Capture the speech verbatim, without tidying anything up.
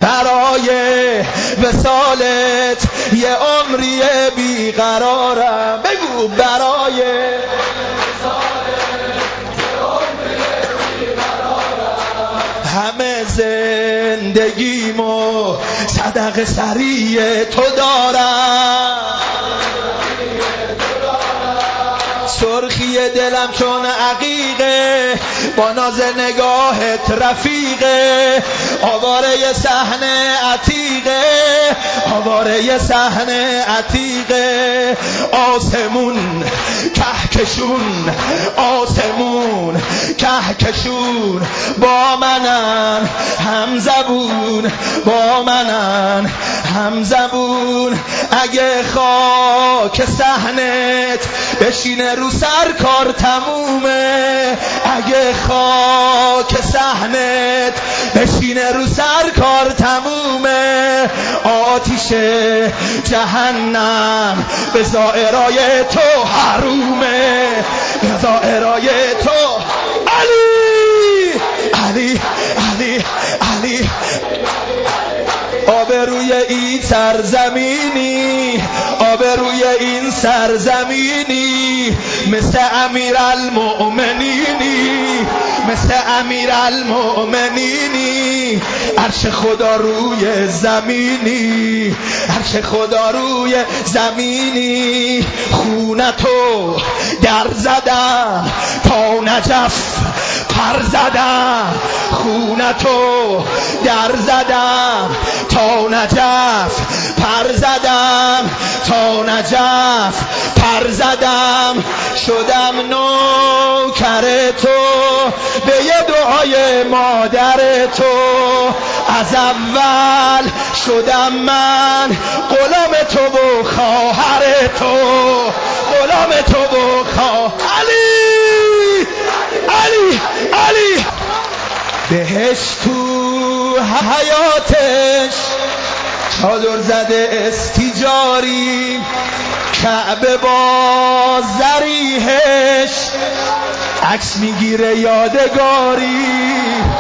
برای وصالت یه عمری بیقرارم. بگو برای همه زندگیمو صدقه سریع تو دارم. سرخی دلم چون عقیقه با ناز نگاهت رفیقه. آواره صحنه عتیقه، آواره صحنه عتیقه. آسمون کهکشون، آسمون کهکشون با منن هم زبون، با منن هم زبون. اگه خاک صحنت بشینه رو سر کار تمومه. اگه خاک صحنت بشینه رو سر کار تمومه. آتیش جهنم به زائرای تو حرومه، به زائرای تو. علی علی علی علی آبروی این سرزمینی، آبروی این سرزمینی. مثل امیرالمؤمنینی، مثل امیرالمؤمنینی. عرش خدا روی زمینی، عرش خدا روی زمینی. خونتو در زدم تا نجف پر زدم، خونتو در زدم تا نجف پر زدم، تا نجف پر زدم. شدم نوکر تو به یه دعای مادر تو. از اول شدم من غلام تو و خواهر تو، غلام تو و خواهر. علی علی علی بهش تو حیاتش چادر زده استیجاری. کعبه با زریحش عکس میگیره یادگاری.